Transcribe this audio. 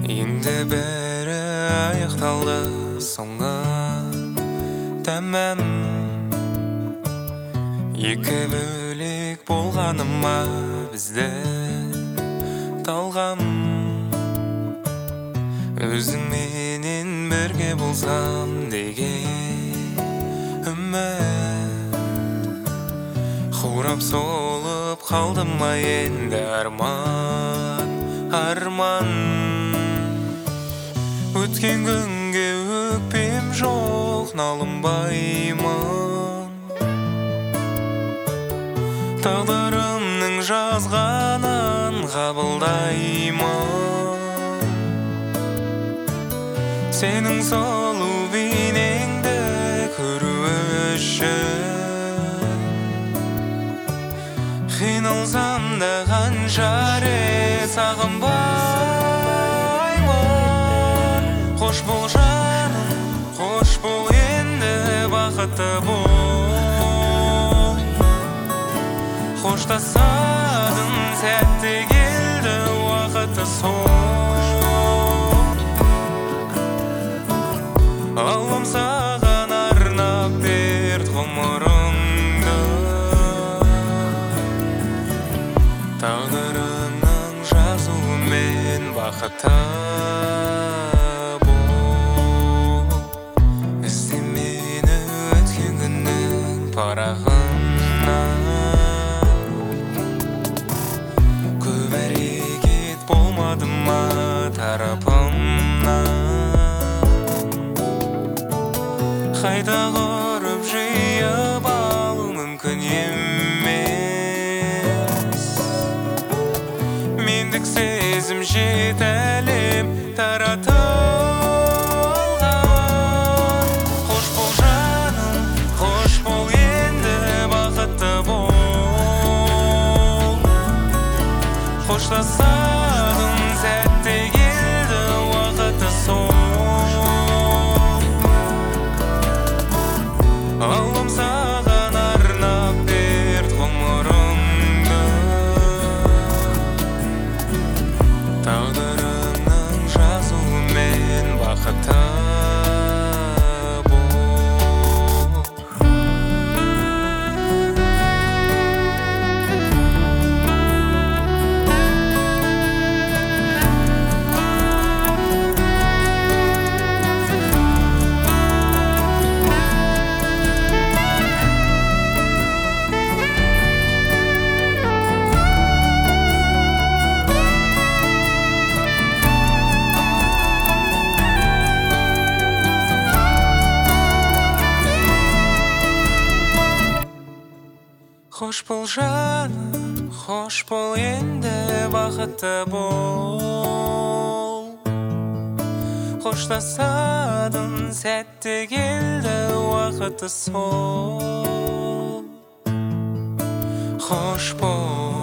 Енді бәрі аяқталды соңы тәмәм. Екі бөлек болғаныма бізді талғам. Өзіңменен бірге болсам деген үміт. Қурап солып қалдым ма енді арман, арман. Өткен күнге өкпем жоқ, налынбаймын. Тағдырымның жазғанын қабылдаймын. Сенің сұлу бейнеңді көру үшін қиналсам да қанша рет сағынбаймын. Қош бол жаным, қош бол енді бақытты бол. Қоштасатын сәтте келді уақыты сол. Аллам саған арнап берді ғұмырымды. Тағдырыңның жазуымен бақытты бол. Ізде мені өткен күннің парағынан. Көп әрекет болмады ма тарапымнан. Қайта құрып жиып алу мүмкін емес. Мендік сезім жет әлем таратылған. Қош бол жаным, қош бол енді бақытты бол. Қоштасатын сәтте келді уақыты сол. Аллам саған арнап берді ғұмырымды. Тағдырыңның жазуымен бақытты бол. Қош бол жаным, қош бол енді бақытты бол. Қоштасатын сәтте келді уақыты сол. Қош бол.